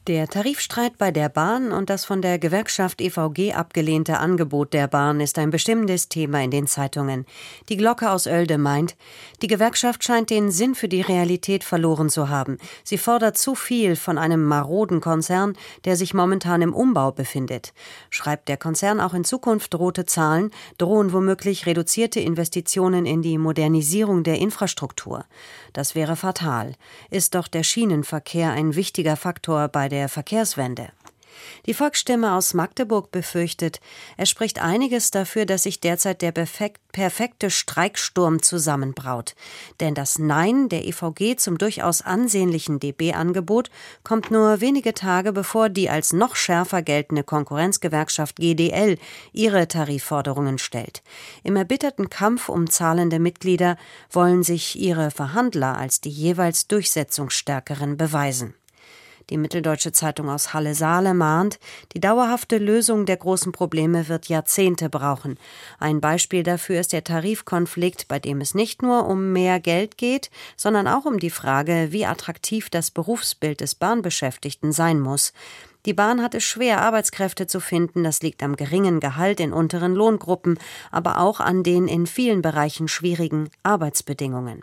Der Tarifstreit bei der Bahn und das von der Gewerkschaft EVG abgelehnte Angebot der Bahn ist ein bestimmendes Thema in den Zeitungen. Die Glocke aus Oelde meint, die Gewerkschaft scheint den Sinn für die Realität verloren zu haben. Sie fordert zu viel von einem maroden Konzern, der sich momentan im Umbau befindet. Schreibt der Konzern auch in Zukunft rote Zahlen, drohen womöglich reduzierte Investitionen in die Modernisierung der Infrastruktur. Das wäre fatal. Ist doch der Schienenverkehr ein wichtiger Faktor bei der Verkehrswende. Die Volksstimme aus Magdeburg befürchtet, es spricht einiges dafür, dass sich derzeit der perfekte Streiksturm zusammenbraut. Denn das Nein der EVG zum durchaus ansehnlichen DB-Angebot kommt nur wenige Tage bevor die als noch schärfer geltende Konkurrenzgewerkschaft GDL ihre Tarifforderungen stellt. Im erbitterten Kampf um zahlende Mitglieder wollen sich ihre Verhandler als die jeweils durchsetzungsstärkeren beweisen. Die Mitteldeutsche Zeitung aus Halle-Saale mahnt, die dauerhafte Lösung der großen Probleme wird Jahrzehnte brauchen. Ein Beispiel dafür ist der Tarifkonflikt, bei dem es nicht nur um mehr Geld geht, sondern auch um die Frage, wie attraktiv das Berufsbild des Bahnbeschäftigten sein muss. Die Bahn hat es schwer, Arbeitskräfte zu finden. Das liegt am geringen Gehalt in unteren Lohngruppen, aber auch an den in vielen Bereichen schwierigen Arbeitsbedingungen.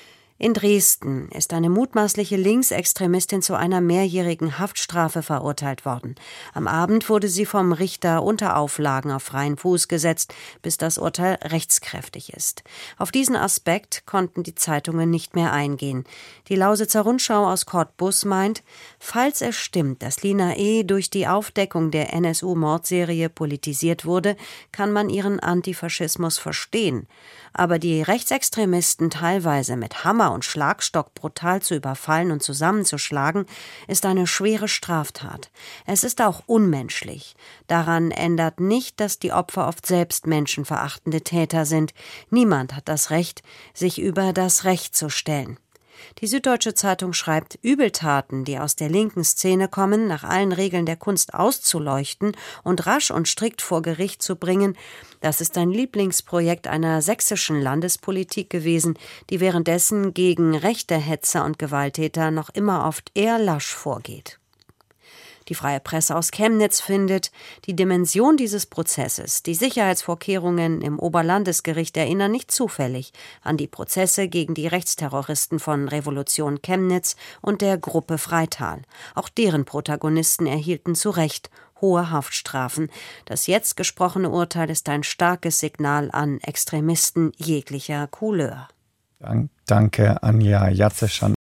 In Dresden ist eine mutmaßliche Linksextremistin zu einer mehrjährigen Haftstrafe verurteilt worden. Am Abend wurde sie vom Richter unter Auflagen auf freien Fuß gesetzt, bis das Urteil rechtskräftig ist. Auf diesen Aspekt konnten die Zeitungen nicht mehr eingehen. Die Lausitzer Rundschau aus Cottbus meint, falls es stimmt, dass Lina E. durch die Aufdeckung der NSU-Mordserie politisiert wurde, kann man ihren Antifaschismus verstehen. Aber die Rechtsextremisten teilweise mit Hammer und Schlagstock brutal zu überfallen und zusammenzuschlagen, ist eine schwere Straftat. Es ist auch unmenschlich. Daran ändert nicht, dass die Opfer oft selbst menschenverachtende Täter sind. Niemand hat das Recht, sich über das Recht zu stellen. Die Süddeutsche Zeitung schreibt, Übeltaten, die aus der linken Szene kommen, nach allen Regeln der Kunst auszuleuchten und rasch und strikt vor Gericht zu bringen, das ist ein Lieblingsprojekt einer sächsischen Landespolitik gewesen, die währenddessen gegen rechte Hetzer und Gewalttäter noch immer oft eher lasch vorgeht. Die Freie Presse aus Chemnitz findet, die Dimension dieses Prozesses, die Sicherheitsvorkehrungen im Oberlandesgericht erinnern nicht zufällig an die Prozesse gegen die Rechtsterroristen von Revolution Chemnitz und der Gruppe Freital. Auch deren Protagonisten erhielten zu Recht hohe Haftstrafen. Das jetzt gesprochene Urteil ist ein starkes Signal an Extremisten jeglicher Couleur. Danke, Anja Jatzeschan.